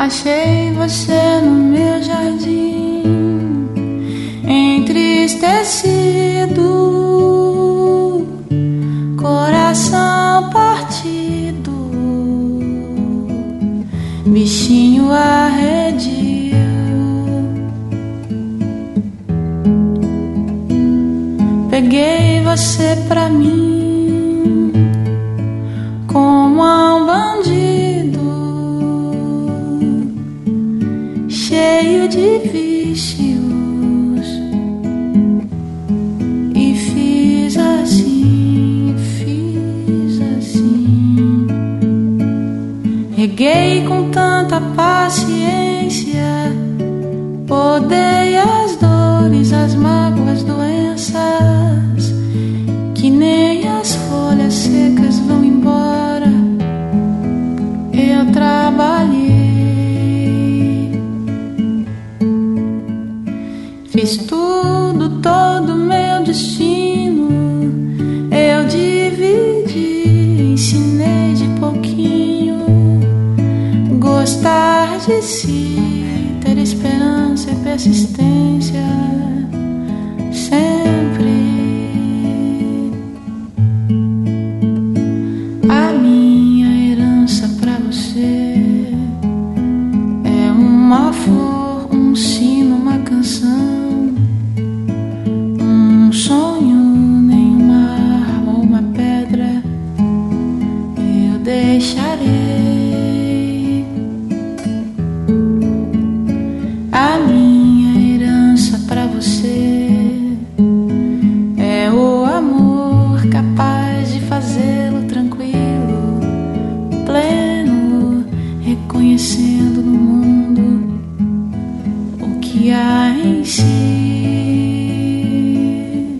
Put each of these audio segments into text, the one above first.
Achei você no meu jardim, entristecido, coração partido, bichinho arredio. Peguei você pra mim como um bandido, cheio de vícios, e fiz assim, reguei com tanta paciência, podei as dores, as mágoas, doenças, que nem as folhas secas vão embora. Eu trabalhei, fiz tudo, todo meu destino. Eu dividi, ensinei de pouquinho. Gostar de si, ter esperança e persistência, sempre. A minha herança pra você é uma flor, um sino, uma canção, um sonho, nenhuma arma ou uma pedra eu deixarei. A minha herança pra você é o amor capaz de fazê-lo tranquilo, pleno, reconhecendo no mundo o que há em si.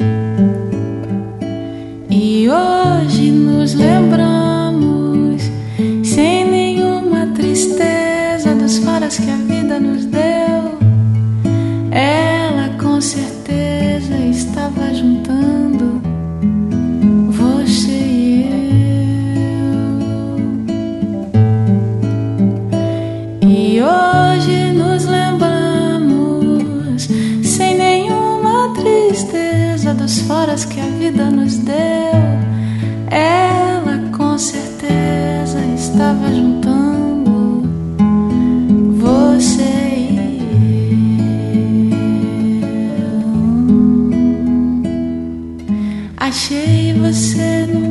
E hoje nos lembramos, sem nenhuma tristeza, dos faras que a vida nos deu. Ela com certeza estava juntando você e eu. E hoje nos lembramos, sem nenhuma tristeza, dos faras que a vida nos deu. Ela com certeza estava juntando você e eu. Achei você no